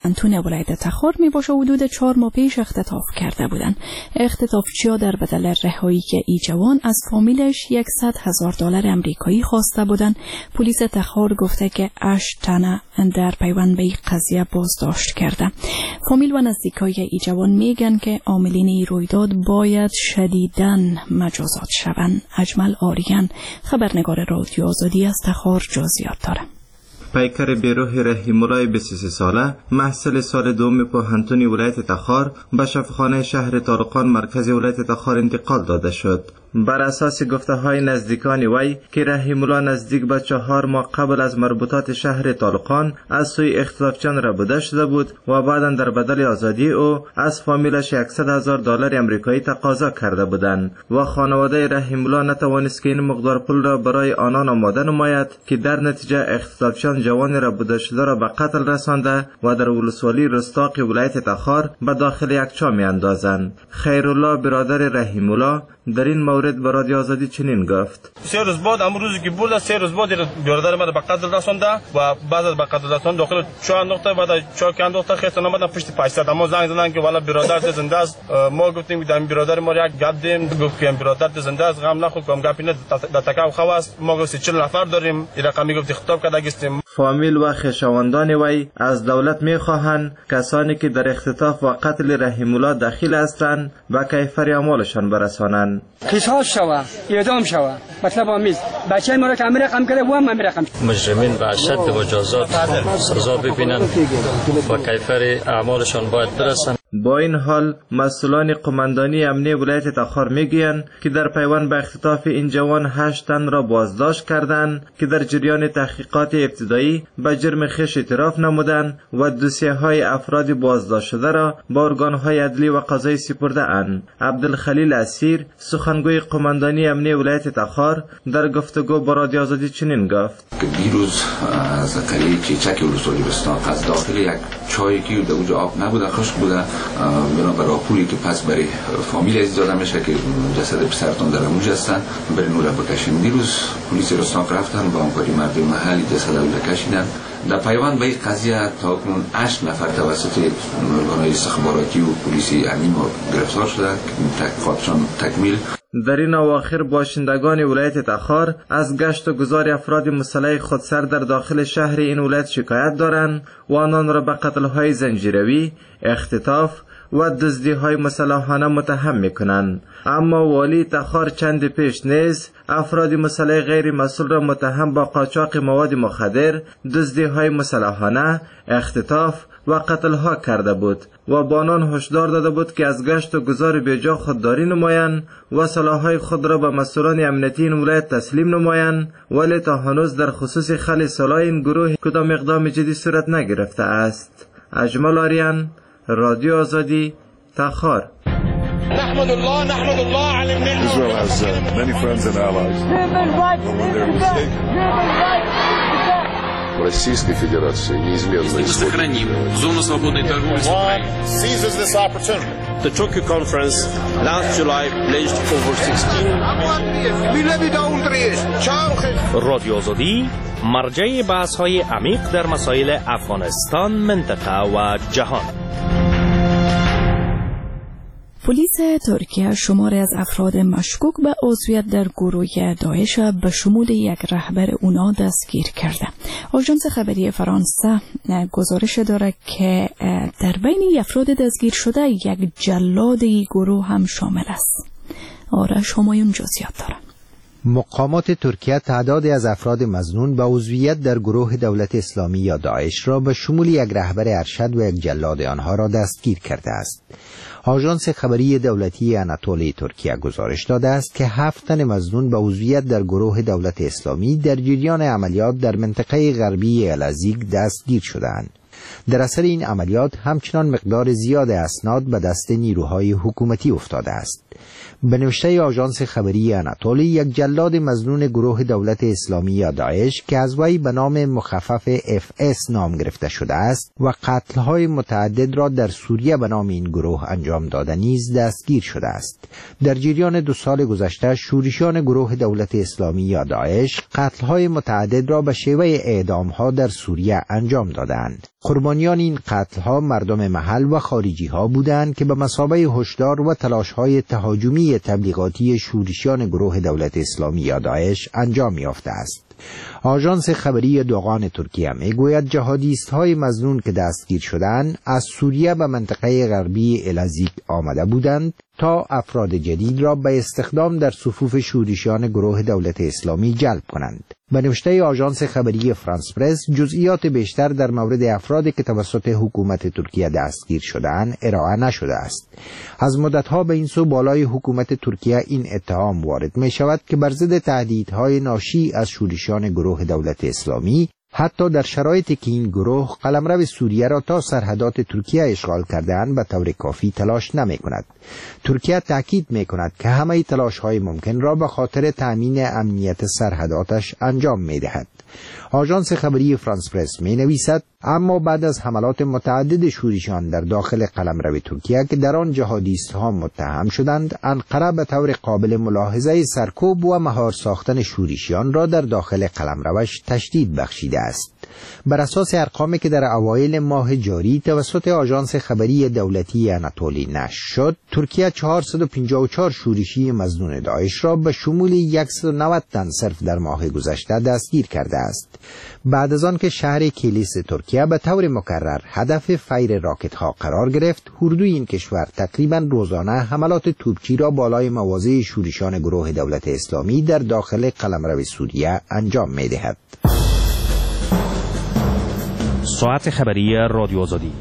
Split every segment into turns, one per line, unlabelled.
انتون ولایت تخار می باشه حدود 4 ماه پیش اختطاف کرده بودند. اختطافچی‌ها در بدل رهایی این جوان از فامیلش $100,000 امریکایی خواسته بودند. پلیس تخار گفته که 8 تنه در پیوند به این قضیه بازداشت کرده. فامیل و نزدیکای این جوان میگن که عاملین این رویداد باید شدیداً مجازات شوند. اجمل آریان، خبرنگار رادیو آزادی از تخار، جزئیات داره.
پیکر بیروح رحیم الله 23 ساله محصل سال دوم پوهنتون ولایت تخار به شفاخانه شهر طارقان مرکز ولایت تخار انتقال داده شد. بر اساس گفته های نزدیکان وی که رحیم الله نزدیک به 4 ماه قبل از مربوطات شهر طارقان از سوی اختطافچیان ربوده شده بود و بعدا در بدل آزادی او از فامیلش $100,000 امریکایی تقاضا کرده بودند و خانواده رحیم الله نتوانست که این مقدار پول را برای آنان آماده نماید که در نتیجه اختطافچیان جوان ربوده شده را به قتل رسانده و در ولسوالی رستاق ولایت تخار به داخل یک چاه میاندازند. خیرالله برادر رحیم الله در این مورد به رادیو آزادی چنین گفت:
3 روز بعد امروزی که بود 3 روز بعد برادر من به قتل رسانده و بعد از به قتل رساندن داخل چاه انداخته. بعد چاه که انداخته خیستن آمدن پشت پایسته ما زنگ زدن که والا برادر زنده است. ما گفتیم که برادر ما یک گپ دیم، گفت که برادر زنده است، غم نخور، کم گپی نه در تکاو خواست. ما گفتیم 40 نفر داریم، این رقمی گفت خطاب کرده گستیم.
فامیل و خویشاوندان وی از دولت میخواهند کسانی که در اختطاف و قتل رحیم الله دخیل هستند به کیفر اعمالشان برسانند.
قصاص شوه، اعدام شوه. مطلب آمیز بچه ما را که رقم کرده و هم رقم.
مجرمین به اشد مجازات سزا ببینند و کیفر اعمالشان باید برسند.
با این حال مسئولان قماندانی امنیه ولایت تخار میگویند که در پیوند به اختطاف این جوان 8 تن را بازداشت کردند که در جریان تحقیقات ابتدایی به جرم خویش اعتراف نمودند و دوسیه های افراد بازداشت شده را با ارگان های عدلی و قضایی سپرده اند. عبدالخلیل اسیر، سخنگوی قماندانی امنیه ولایت تخار، در گفتگو با رادیو آزادی چنین گفت:
دیروز از قریه چیچک ولسوالی رستاق از داخل یک چایی که در اونجا آب نبوده، خشک بوده، بنابرای پولی که پس برای فامیل عزیز داده میشه که جسد پسرتون در اونجا هستن برای نوره بکشیم. دیروز پلیس رستاق رفتن با همکاری مردم محلی جسد رو کشیدن. در پیوند به این قضیه تا کنون 8 نفر توسط ارگان‌های استخباراتی و پلیسی امنی گرفتار شدند که تحقیقاتشان تکمیل.
در این اواخر باشندگان ولایت تخار از گشت و گذار افراد مسلح خودسر در داخل شهر این ولایت شکایت دارند و آنان را به قتل‌های زنجیروی، اختطاف و دزدی‌های مسلحانه متهم می‌کنند. اما والی تخار چند پیش نیز افراد مسلح غیر مسئول را متهم با قاچاق مواد مخدر، دزدی‌های مسلحانه، اختطاف و قتل‌ها کرده بود و با آنان هشدار داده بود که از گشت و گذار بیجا خودداری نمایند و سلاح‌های خود را به مسئولان امنیتی این ولایت تسلیم نمایند، ولی تا هنوز در خصوص خل سلاح این گروه کدام اقدام جدی صورت نگرفته است. اجمل آریان، رادیو آزادی، تخار.
نحمد الله على النعمة.
Israel has many friends and allies. В Российской Федерации неизменно
сохраним зону свободной торговли с Украиной. Seizes this opportunity. The Tokyo conference last July pledged over 16
رادیو آزادی مرجع بحث‌های عمیق در مسائل افغانستان، منطقه و جهان.
پلیس ترکیه شماری از افراد مشکوک به عضویت در گروه داعش به شمول یک رهبر اونا دستگیر کرده. آژانس خبری فرانسه گزارش داره که در بین افراد دستگیر شده یک جلاد گروه هم شامل است. آرش همایون جزئیات داره.
مقامات ترکیه تعدادی از افراد مظنون به عضویت در گروه دولت اسلامی یا داعش را به شمول یک رهبر ارشد و یک جلاد آنها را دستگیر کرده است. آژانس خبری دولتی آناتولی ترکیه گزارش داده است که 7 تن مظنون به عضویت در گروه دولت اسلامی در جریان عملیات در منطقه غربی العزیق دستگیر شدند. در اثر این عملیات همچنان مقدار زیاد اسناد به دست نیروهای حکومتی افتاده است. به نوشته آژانس خبری آناتولی، یک جلاد مظنون گروه دولت اسلامی یا داعش که از وی به نام مخفف FS نام گرفته شده است و قتل‌های متعدد را در سوریه به نام این گروه انجام داده نیز دستگیر شده است. در جریان 2 سال گذشته شورشیان گروه دولت اسلامی یا داعش قتل‌های متعدد را به شیوه اعدام‌ها در سوریه انجام دادند. قربانیان این قتل‌ها مردم محل و خارجی‌ها بودند که به مثابه هشدار و تلاش‌های تهاجمی تبلیغاتی شورشیان گروه دولت اسلامی یا داعش انجام یافته است. آژانس خبری دوغان ترکیه میگوید جهادیست‌های مظنون که دستگیر شدند از سوریه به منطقه غربی الازیک آمده بودند تا افراد جدید را به استخدام در صفوف شورشیان گروه دولت اسلامی جلب کنند. به نوشته آژانس خبری فرانس پرس جزئیات بیشتر در مورد افرادی که توسط حکومت ترکیه دستگیر شدند ارائه نشده است. از مدت‌ها به این سو بالای حکومت ترکیه این اتهام وارد می شود که بر ضد تهدیدهای ناشی از شورشیان گروه دولت اسلامی حتی در شرایطی که این گروه قلمرو سوریه را تا سرحدات ترکیه اشغال کرده‌اند به طور کافی تلاش نمی کند. ترکیه تاکید می کند که همه تلاش‌های ممکن را به خاطر تأمین امنیت سرحداتش انجام می دهد. آژانس خبری فرانس پرس می نویسد اما بعد از حملات متعدد شورشیان در داخل قلمرو ترکیه که در آن جهادیست‌ها متهم شدند، انقره به طور قابل ملاحظه سرکوب و مهار ساختن شورشیان را در داخل قلمروش تشدید بخشیده است. بر اساس ارقامی که در اوایل ماه جاری توسط آژانس خبری دولتی اناتولی نشر شد، ترکیه 454 شورشی مظنون داعش را به شمول 190 تن صرف در ماه گذشته دستگیر کرده است. بعد از آن که شهر کلیس ترکیه به طور مکرر هدف فیر راکت‌ها قرار گرفت، اردوی این کشور تقریباً روزانه حملات توپچی را بالای مواضع شورشیان گروه دولت اسلامی در داخل قلمرو سوریه انجام می‌دهد.
ساعت خبری رادیو آزادی.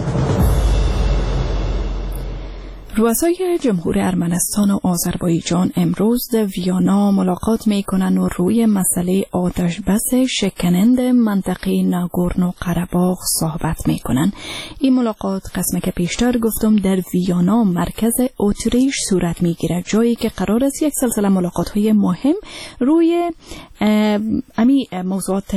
رؤسای جمهور ارمنستان و آذربایجان امروز در ویانا ملاقات میکنن و روی مسئله آتش بس شکننده منطقه ناگورنو قره‌باغ صحبت میکنن. این ملاقات قسمه که پیشتر گفتم در ویانا مرکز اتریش صورت میگیره، جایی که قرار است یک سلسله ملاقات های مهم روی امی موضوعات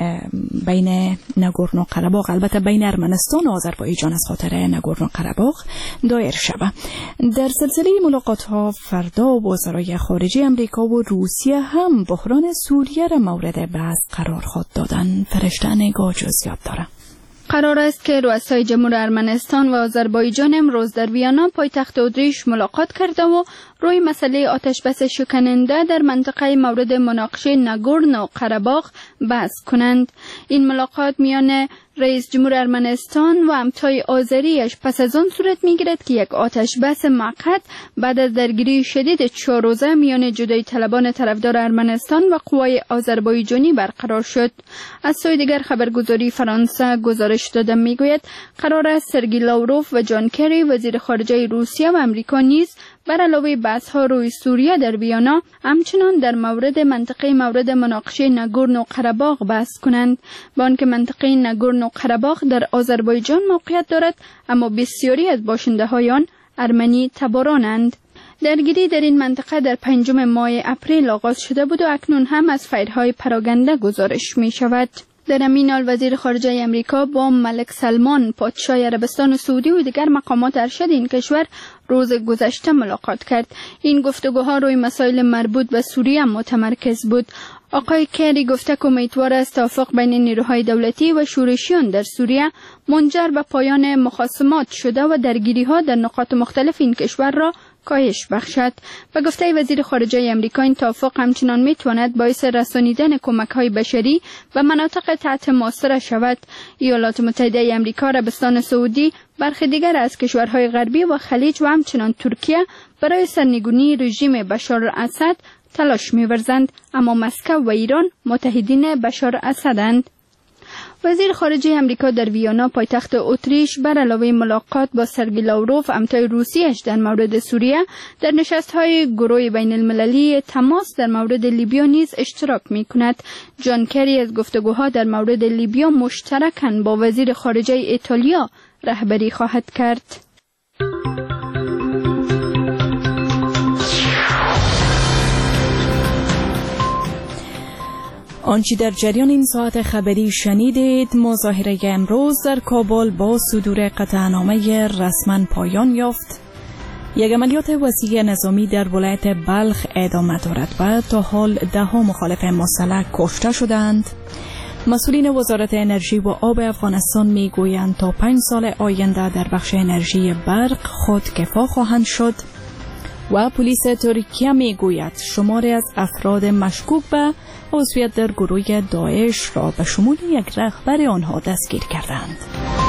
بین ناگورنو قره‌باغ، البته بین ارمنستان و آذربایجان از خاطر ناگورنو قره‌باغ دایر شود. در سلسله ملاقات ها فردا وزرای خارجه امریکا و روسیه هم بحران سوریه را مورد بحث قرار خود دادن. فرشته نگاه جزئیات داره.
قرار است که رؤسای جمهور ارمنستان و آذربایجان امروز در ویانا پایتخت اتریش ملاقات کرده و روی مسئله آتش بس شکننده در منطقه مورد مناقشه ناگورنو قره‌باغ بحث کنند. این ملاقات میان رئیس جمهور ارمنستان و همتای آذریش پس از آن صورت میگیرد که یک آتش بس موقت بعد از درگیری شدید 4 روزه میان جدایی طلبان طرفدار ارمنستان و قوای آذربایجانی برقرار شد. از سوی دیگر خبرگزاری فرانسه گزارش داده میگوید قرار است سرگئی لاوروف و جان کری وزیر خارجه روسیه و امریکا نیز بر علاوه بحث‌ها روی سوریه در ویانا همچنان در منطقه مورد مناقشه ناگورنو قره‌باغ بحث کنند. با آنکه منطقه ناگورنو قره‌باغ در آذربایجان موقعیت دارد، اما بسیاری از باشنده‌های آن ارمنی تبارانند. درگیری در این منطقه در 5 ماه اپریل آغاز شده بود و اکنون هم از فیرهای پراگنده گزارش می شود. در همین حال وزیر خارجه امریکا با ملک سلمان پادشاه عربستان سعودی و دیگر مقامات ارشد این کشور روز گذشته ملاقات کرد. این گفتگوها روی مسائل مربوط به سوریه متمرکز بود. آقای کری گفته که امیدوار است توافق بین نیروهای دولتی و شورشیان در سوریه منجر به پایان مخاصمات شده و درگیری‌ها در نقاط مختلف این کشور را کاهش بخشد. به گفته وزیر خارجه امریکا این توافق همچنان میتواند باعث رسانیدن کمک‌های بشری به مناطق تحت محاصره شود. ایالات متحده امریکا، عربستان سعودی، برخی دیگر از کشورهای غربی و خلیج و همچنان ترکیه برای سرنگونی رژیم بشار الاسد تلاش می‌ورزند، اما مسکو و ایران متحدین بشار الاسدند. وزیر خارجه امریکا در ویانا پایتخت اتریش بر علاوه ملاقات با سرگئی لاوروف همتای روسیه‌اش در مورد سوریه در نشست‌های گروه بین المللی تماس در مورد لیبیا نیز اشتراک می‌کند. جان کری از گفتگوها در مورد لیبیا مشترکاً با وزیر خارجه ایتالیا رهبری خواهد کرد.
آنچه در جریان این ساعت خبری شنیدید، مظاهره امروز در کابل با صدور قطعنامه رسما پایان یافت. یک عملیات وسیع نظامی در ولایت بلخ ادامه دارد و تا حال 10 مخالف مسلح کشته شدند. مسئولین وزارت انرژی و آب افغانستان میگویند تا 5 سال آینده در بخش انرژی برق خودکفا خواهند شد و پلیس ترکیه میگوید شماری از افراد مشکوک به عضویت در گروه داعش را به شمول یک رهبر آنها دستگیر کردند.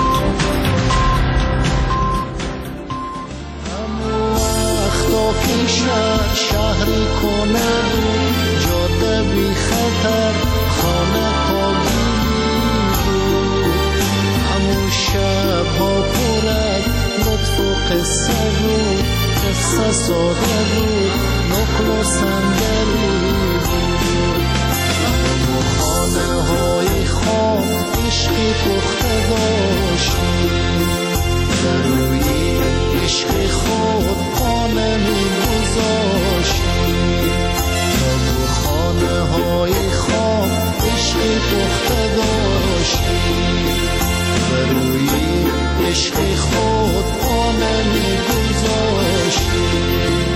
شهری کنه جاده بی خطر خانه پاگیری بود همون شب ها پر از لطف و قصه بود قصه ساده بود نقل و صندلی بود همون خانه های خام عشقی پخته داشتیم در روی عشق خود خانه می گذاشتیم همون خانه های خام عشقی پخته داشتیم در روی عشق خود خانه می گذاشتیم.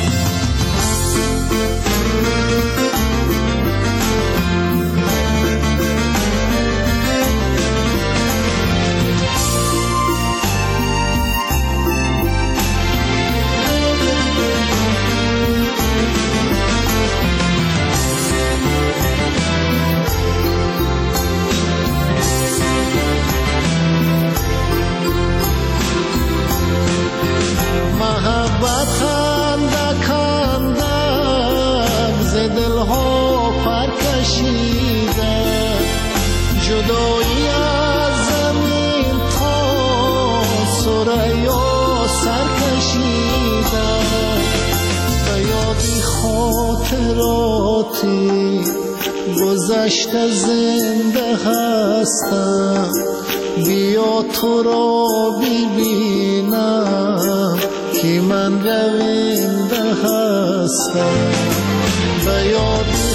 جدایی از زمین تا سریا سر کشیده به یادی خاطراتی گذشته زنده هستم بیا تو را ببینم که من رونده هستم به یادی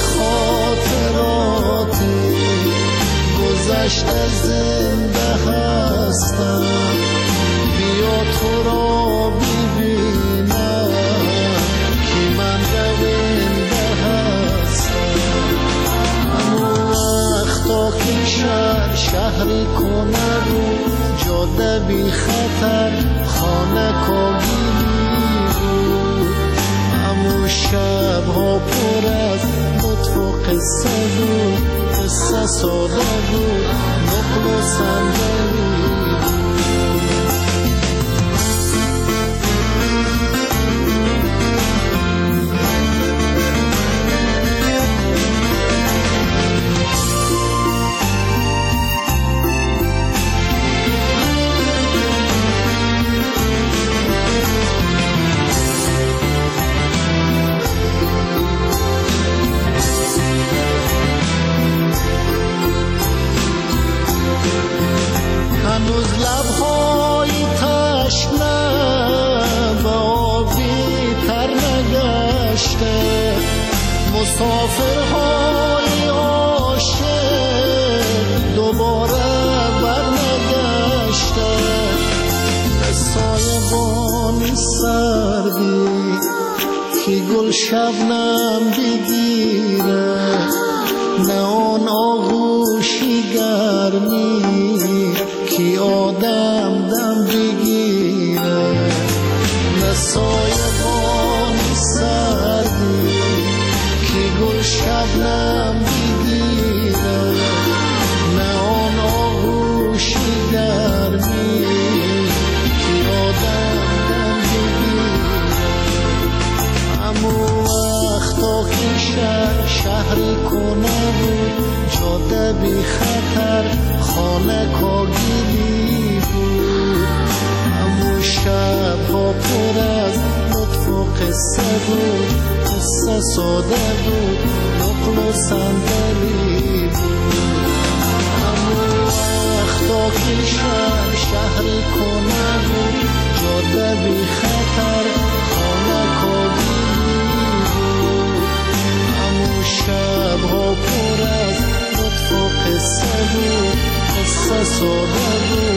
خاطراتی گذشته زنده هستم بیا تو را ببینم که من رونده هستم همون وقتا که شهری کنه بود جاده بی خطر خانه کاگیری بود همون شبها پر از لطف و قصه بود قصه ساده بود نقل و صندلی هنوز لبهای تشنه به آبی تر نگشته مسافرهای عاشق دوباره برنگشته به سایبان سردی که گل شبنم بگیره نه آن آغوشی گرمی که آدم دم بگیره نه سایبان سردی که گل شبنم بگیره نه آن آغوشی گرمی که آدم دم بگیره همون وقتا که شهری کنه بود جاده بی خطر خانه کاگیری بود همون شبها پر از لطف و قصه بود قصه ساده بود نقل و صندلی بود همون وقتا که شهری کنه بود جاده بی خطر خانه کاگیری بود همون شبها پر از لطف و قصه بود قصه ساده بود